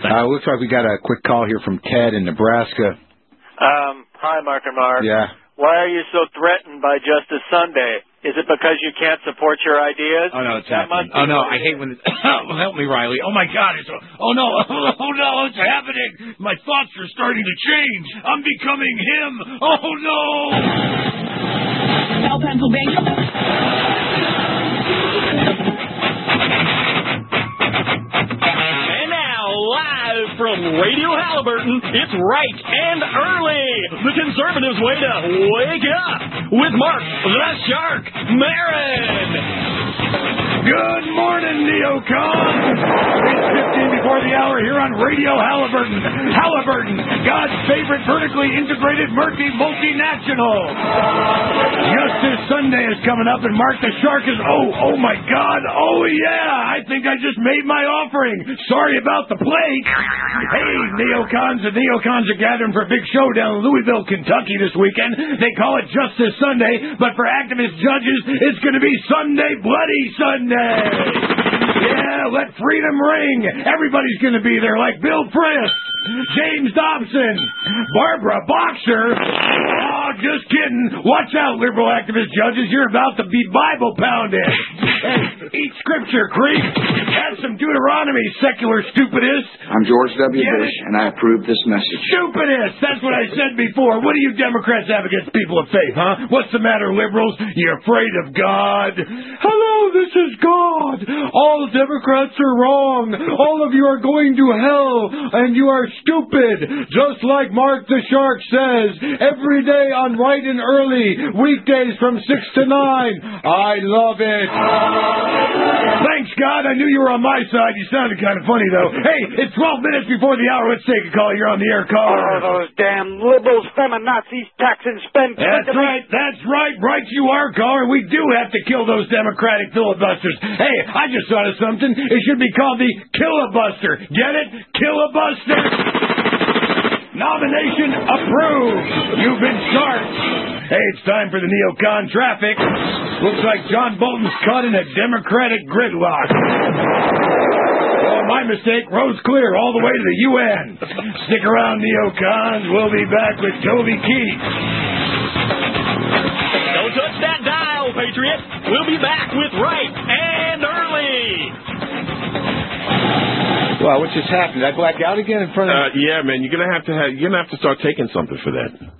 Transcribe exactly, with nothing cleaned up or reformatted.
Uh, looks like we got a quick call here from Ted in Nebraska. Um, hi, Mark and Mark. Yeah. Why are you so threatened by Justice Sunday? Is it because you can't support your ideas? Oh, no, it's that happening. Oh, no, I hate when it's... Help me, Riley. Oh, my God. It's... Oh, no. Oh, no. It's happening. My thoughts are starting to change. I'm becoming him. Oh, no. Now, Pennsylvania. And now, live from Radio Halliburton, it's Right and Early, the conservatives' way to wake up, with Mark the Shark Maron. Good morning, neocon. It's fifteen before the hour here on Radio Halliburton. Halliburton, God's favorite vertically integrated murky multinational. Justice Sunday is coming up, and Mark the Shark is, oh, oh my God, oh yeah, I think I just made my offering. Sorry about the plate. Hey, neocons, the neocons are gathering for a big show down in Louisville, Kentucky this weekend. They call it Justice Sunday, but for activist judges, it's going to be Sunday Bloody Sunday. Yeah, let freedom ring. Everybody's going to be there, like Bill Frist, James Dobson, Barbara Boxer. Oh, just kidding. Watch out, liberal activist judges. You're about to be Bible pounded. Hey, eat scripture, creep. Have some Deuteronomy, secular stupidest. I'm George W. Bush, and I approve this message. Stupidest. That's what I said before. What do you Democrats have against people of faith, huh? What's the matter, liberals? You're afraid of God? Hello, this is God. All Democrats are wrong. All of you are going to hell, and you are stupid. Just like Mark the Shark says, every day on Right and Early, weekdays from six to nine. I love it. Thanks, God. I knew you were on my side. You sounded kind of funny, though. Hey, it's twelve minutes before the hour. Let's take a call. You're on the air, caller. Oh, those damn liberals, feminazis, tax and spend. That's right. That's right. Right you are, caller. We do have to kill those Democratic filibusters. Hey, I just thought of something. It should be called the Killabuster. Get it? Killabuster. Nomination approved. You've been charged. Hey, it's time for the neocon traffic. Looks like John Bolton's caught in a Democratic gridlock. Oh, my mistake. Road's clear all the way to the U N. Stick around, neocons. We'll be back with Toby Keith. Don't touch that dial, Patriot. We'll be back with Right and Early. Wow, what just happened? Did I black out again in front of... Uh, yeah, man, you're gonna have to have, you're gonna have to start taking something for that.